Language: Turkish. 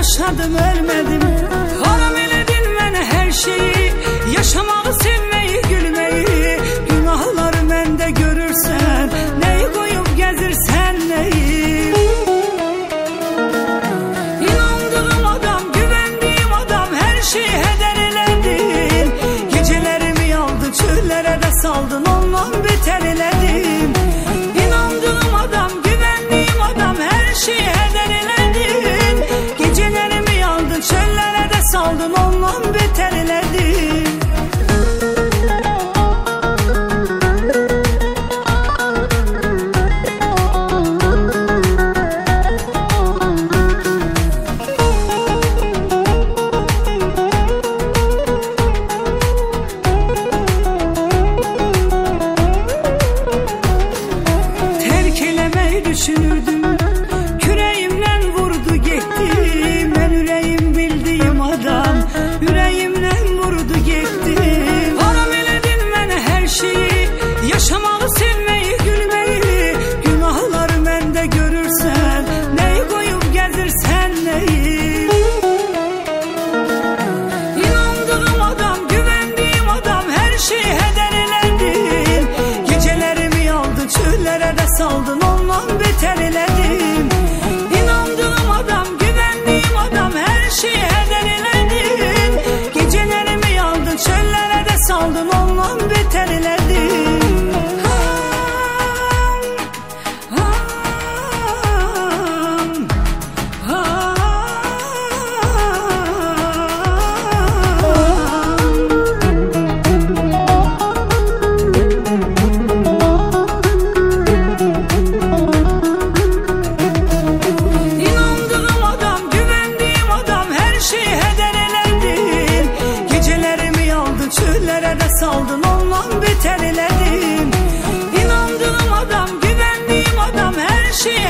yaşadım ölmedim. Haram eledin mənə her şeyi, yaşamağı, sevmeyi, gülmeyi. Günahları mende görürsen, neyi koyup gezirsen neyi. İnandığım adam, güvendiğim adam, her şeyi heder eledin. Gecelerimi aldın, çöllere de saldın, ondan beter eledin. İnandığım adam, güvendiğim adam, her şeyi heder eledin. Gecelerimi aldın, çöllere de saldın, ondan beter eledin. Düşünürdüm, küreğimden vurdu gitti. Ben yüreğim bildiğim adam, yüreğimden vurdu gitti. Haram eledin mənə her şeyi, yaşamağı, sevmeyi, gülmeyi. Günahları mende görürsen, neyi koyup gezirsen neyi. İnandığım adam, güvendiğim adam, her şeyi heder eledin. Gecelerimi aldın, çöllere de saldın, ondan beter eledim. İnandığım adam, güvendiğim adam, her şeyi heder eledin. Gecelerimi aldın, çöllere de saldın, ondan beter eledim. Çöllere de saldın, ondan beter eledin. İnandığım adam, güvendiğim adam, her şeyi